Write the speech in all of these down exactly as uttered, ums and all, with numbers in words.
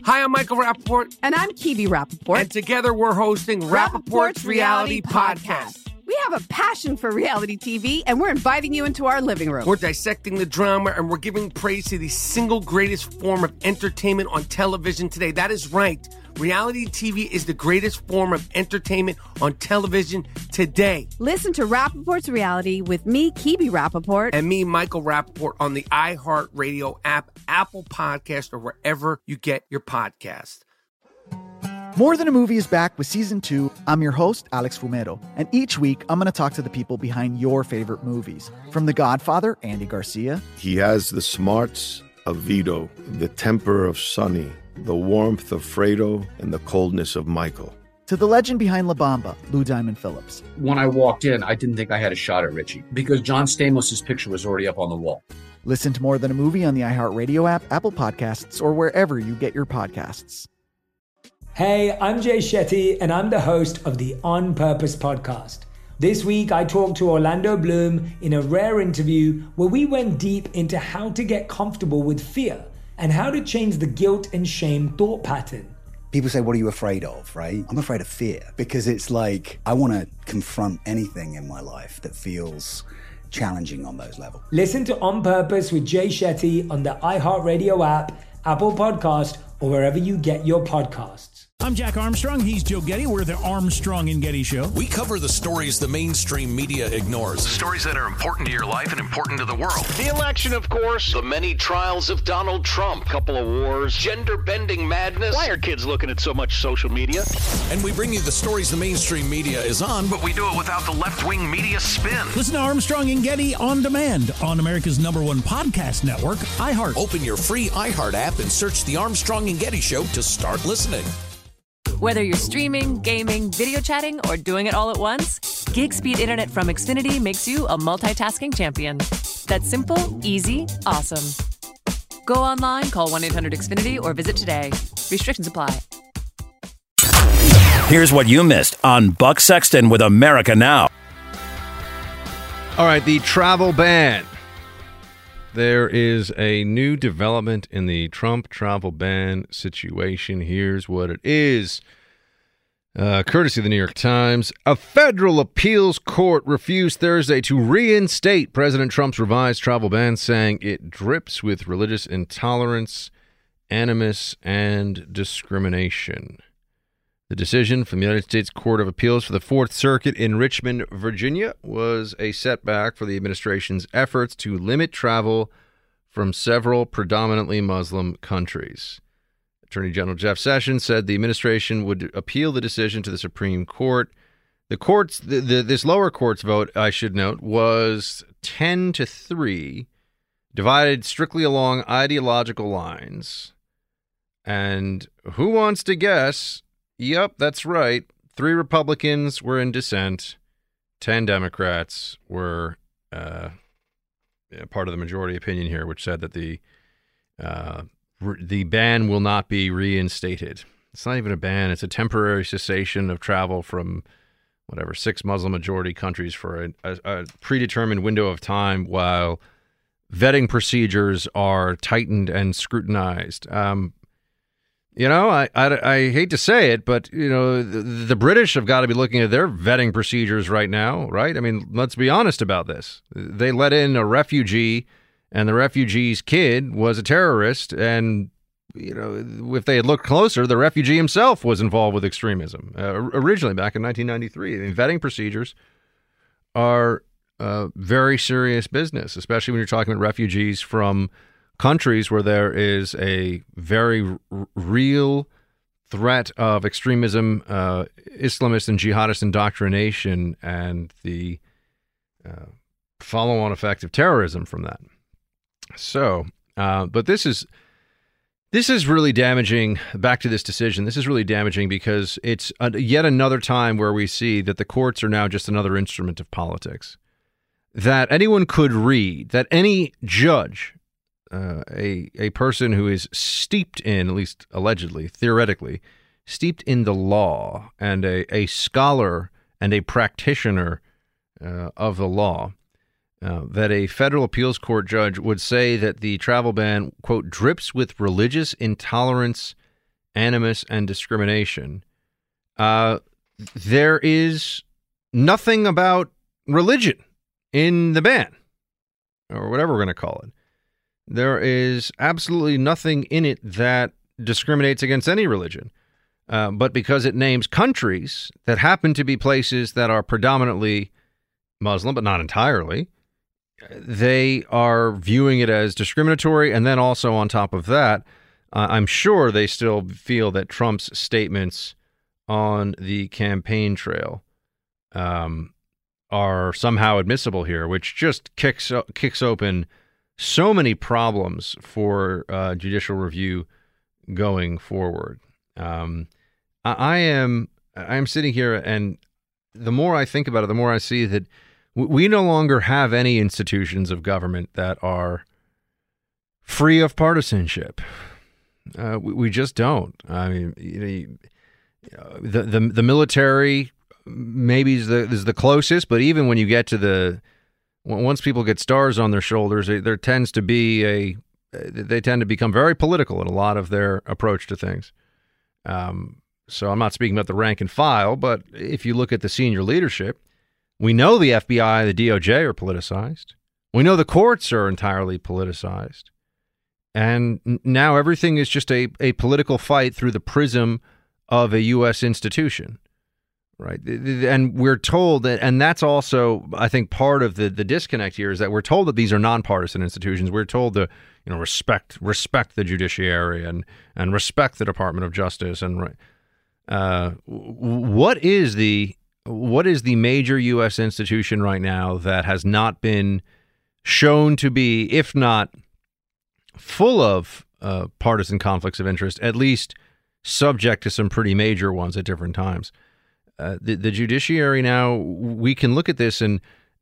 Hi, I'm Michael Rappaport. And I'm Kibi Rappaport. And together we're hosting Rappaport's Reality Podcast. We have a passion for reality T V, and we're inviting you into our living room. We're dissecting the drama, and we're giving praise to the single greatest form of entertainment on television today. That is right. Reality T V is the greatest form of entertainment on television today. Listen to Rappaport's Reality with me, Kibi Rappaport. And me, Michael Rappaport, on the iHeartRadio app, Apple Podcast, or wherever you get your podcast. More Than a Movie is back with Season two. I'm your host, Alex Fumero. And each week, I'm going to talk to the people behind your favorite movies. From The Godfather, Andy Garcia. He has the smarts of Vito, the temper of Sonny, the warmth of Fredo, and the coldness of Michael. To the legend behind La Bamba, Lou Diamond Phillips. When I walked in, I didn't think I had a shot at Richie because John Stamos' picture was already up on the wall. Listen to More Than a Movie on the iHeartRadio app, Apple Podcasts, or wherever you get your podcasts. Hey, I'm Jay Shetty, and I'm the host of the On Purpose podcast. This week, I talked to Orlando Bloom in a rare interview where we went deep into how to get comfortable with fear and how to change the guilt and shame thought pattern. People say, what are you afraid of, right? I'm afraid of fear because it's like I want to confront anything in my life that feels challenging on those levels. Listen to On Purpose with Jay Shetty on the iHeartRadio app, Apple Podcast, or wherever you get your podcasts. I'm Jack Armstrong. He's Joe Getty. We're the Armstrong and Getty Show. We cover the stories the mainstream media ignores. Stories that are important to your life and important to the world. The election, of course. The many trials of Donald Trump. Couple of wars. Gender-bending madness. Why are kids looking at so much social media? And we bring you the stories the mainstream media is on, but we do it without the left-wing media spin. Listen to Armstrong and Getty on demand on America's number one podcast network, iHeart. Open your free iHeart app and search The Armstrong and Getty Show to start listening. Whether you're streaming, gaming, video chatting, or doing it all at once, Gig Speed Internet from Xfinity makes you a multitasking champion. That's simple, easy, awesome. Go online, call one eight hundred X Finity, or visit today. Restrictions apply. Here's what you missed on Buck Sexton with America Now. All right, the travel ban. There is a new development in the Trump travel ban situation. Here's what it is. Uh, courtesy of the New York Times, a federal appeals court refused Thursday to reinstate President Trump's revised travel ban, saying it drips with religious intolerance, animus, and discrimination. The decision from the United States Court of Appeals for the Fourth Circuit in Richmond, Virginia, was a setback for the administration's efforts to limit travel from several predominantly Muslim countries. Attorney General Jeff Sessions said the administration would appeal the decision to the Supreme Court. The court's, the, the, this lower court's vote, I should note, was ten to three, divided strictly along ideological lines. And who wants to guess? Yep, that's right. Three Republicans were in dissent. Ten Democrats were uh, part of the majority opinion here, which said that the uh, re- the ban will not be reinstated. It's not even a ban. It's a temporary cessation of travel from whatever, six Muslim majority countries for a, a, a predetermined window of time while vetting procedures are tightened and scrutinized. Um You know, I, I, I hate to say it, but, you know, the, the British have got to be looking at their vetting procedures right now, right? I mean, let's be honest about this. They let in a refugee, and the refugee's kid was a terrorist. And, you know, if they had looked closer, the refugee himself was involved with extremism uh, originally back in nineteen ninety-three. I mean, vetting procedures are uh, very serious business, especially when you're talking about refugees from countries where there is a very r- real threat of extremism, uh, Islamist and jihadist indoctrination, and the uh, follow-on effect of terrorism from that. So, uh, but this is this is really damaging. Back to this decision, this is really damaging because it's a, yet another time where we see that the courts are now just another instrument of politics. That anyone could read, that any judge, Uh, a a person who is steeped in, at least allegedly, theoretically, steeped in the law and a, a scholar and a practitioner uh, of the law, uh, that a federal appeals court judge would say that the travel ban, quote, drips with religious intolerance, animus and discrimination, uh, there is nothing about religion in the ban, or whatever we're going to call it. There is absolutely nothing in it that discriminates against any religion. Uh, but because it names countries that happen to be places that are predominantly Muslim, but not entirely, they are viewing it as discriminatory. And then also on top of that, uh, I'm sure they still feel that Trump's statements on the campaign trail um, are somehow admissible here, which just kicks kicks open so many problems for uh, judicial review going forward. Um, I, I am I'm sitting here, and the more I think about it, the more I see that w- we no longer have any institutions of government that are free of partisanship. Uh, we, we just don't. I mean, you know, you, the the the military maybe is the is the closest, but even when you get to the once people get stars on their shoulders, there tends to be a they tend to become very political in a lot of their approach to things. Um, so I'm not speaking about the rank and file, but if you look at the senior leadership, we know the F B I, the D O J are politicized. We know the courts are entirely politicized. And now everything is just a, a political fight through the prism of a U S institution, right? And we're told that, and that's also, I think, part of the, the disconnect here is that we're told that these are nonpartisan institutions. We're told to, you know, respect respect the judiciary and and respect the Department of Justice. And uh, what is the what is the major U S institution right now that has not been shown to be, if not full of uh, partisan conflicts of interest, at least subject to some pretty major ones at different times? Uh, the, the judiciary now, we can look at this, and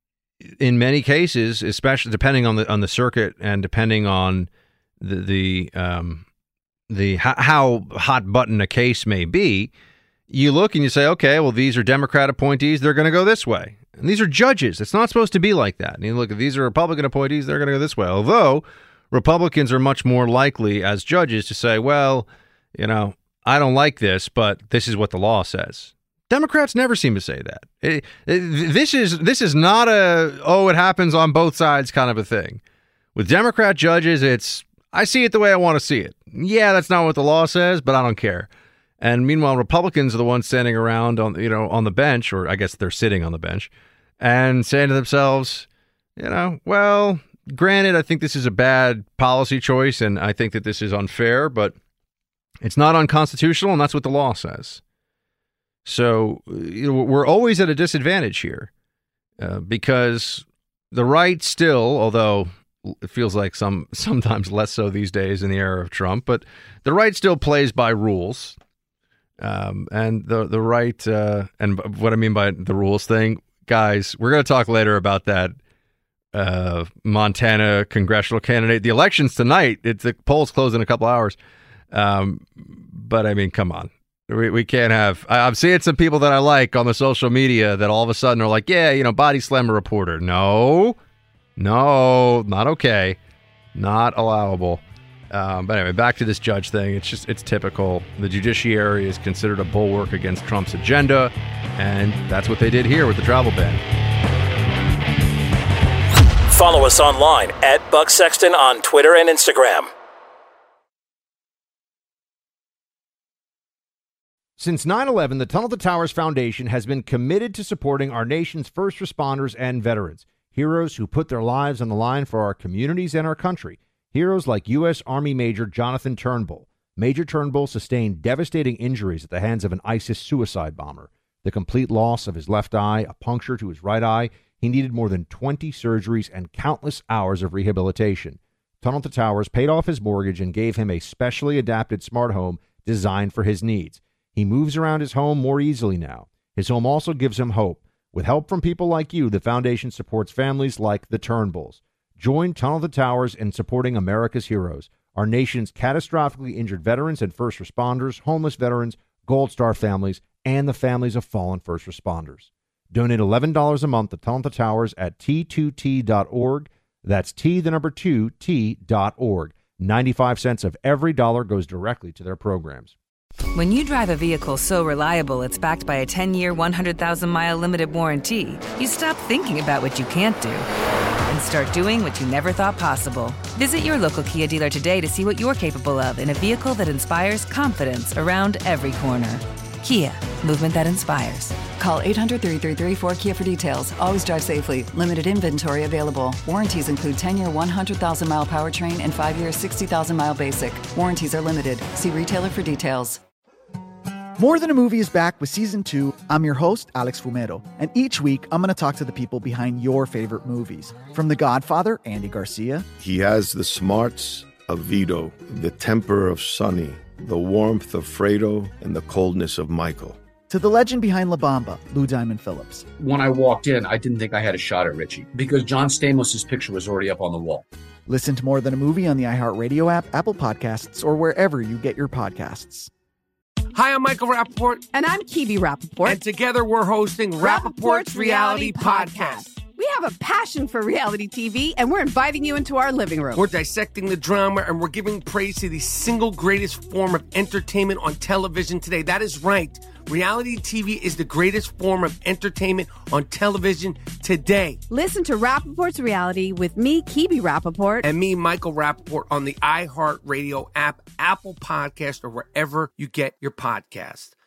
in many cases, especially depending on the on the circuit and depending on the the um, the how, how hot button a case may be, you look and you say, okay, well, these are Democrat appointees, they're going to go this way. And these are judges. It's not supposed to be like that. And you look at these are Republican appointees, they're going to go this way. Although Republicans are much more likely as judges to say, well, you know, I don't like this, but this is what the law says. Democrats never seem to say that. It, it, this is this is not a, oh, it happens on both sides kind of a thing. With Democrat judges, it's, I see it the way I want to see it. Yeah, that's not what the law says, but I don't care. And meanwhile, Republicans are the ones standing around on, you know, on the bench, or I guess they're sitting on the bench, and saying to themselves, you know, well, granted, I think this is a bad policy choice, and I think that this is unfair, but it's not unconstitutional, and that's what the law says. So you know, we're always at a disadvantage here uh, because the right still, although it feels like some sometimes less so these days in the era of Trump, but the right still plays by rules. Um, and the the right, uh, and what I mean by the rules thing, guys, we're going to talk later about that uh, Montana congressional candidate. The election's tonight. It's the polls close in a couple hours. Um, but I mean, come on. We we can't have, I, I'm seeing some people that I like on the social media that all of a sudden are like, yeah, you know, body slam a reporter. No, no, not okay. Not allowable. Um, but anyway, back to this judge thing. It's just, it's typical. The judiciary is considered a bulwark against Trump's agenda. And that's what they did here with the travel ban. Follow us online at Buck Sexton on Twitter and Instagram. Since nine eleven, the Tunnel to Towers Foundation has been committed to supporting our nation's first responders and veterans, heroes who put their lives on the line for our communities and our country. Heroes like U S Army Major Jonathan Turnbull. Major Turnbull sustained devastating injuries at the hands of an ISIS suicide bomber. The complete loss of his left eye, a puncture to his right eye. He needed more than twenty surgeries and countless hours of rehabilitation. Tunnel to Towers paid off his mortgage and gave him a specially adapted smart home designed for his needs. He moves around his home more easily now. His home also gives him hope. With help from people like you, the foundation supports families like the Turnbulls. Join Tunnel to Towers in supporting America's heroes, our nation's catastrophically injured veterans and first responders, homeless veterans, Gold Star families, and the families of fallen first responders. Donate eleven dollars a month to Tunnel to Towers at T two T dot org. That's T, the number two, T dot org. ninety-five cents of every dollar goes directly to their programs. When you drive a vehicle so reliable it's backed by a ten-year, one hundred thousand mile limited warranty, you stop thinking about what you can't do and start doing what you never thought possible. Visit your local Kia dealer today to see what you're capable of in a vehicle that inspires confidence around every corner. Kia, movement that inspires. Call eight hundred, three three three, four Kia for details. Always drive safely. Limited inventory available. Warranties include ten-year, one hundred thousand mile powertrain and five-year, sixty thousand mile basic. Warranties are limited. See retailer for details. More Than a Movie is back with season two. I'm your host, Alex Fumero, and each week I'm going to talk to the people behind your favorite movies. From The Godfather, Andy Garcia. He has the smarts of Vito, the temper of Sonny, the warmth of Fredo, and the coldness of Michael. To the legend behind La Bamba, Lou Diamond Phillips. When I walked in, I didn't think I had a shot at Richie because John Stamos' picture was already up on the wall. Listen to More Than a Movie on the iHeartRadio app, Apple Podcasts, or wherever you get your podcasts. Hi, I'm Michael Rappaport. And I'm Kibi Rappaport. And together we're hosting Rappaport's Reality Podcast. We have a passion for reality T V, and we're inviting you into our living room. We're dissecting the drama, and we're giving praise to the single greatest form of entertainment on television today. That is right. Reality T V is the greatest form of entertainment on television today. Listen to Rappaport's Reality with me, Kibi Rappaport. And me, Michael Rappaport, on the iHeartRadio app, Apple Podcast, or wherever you get your podcast.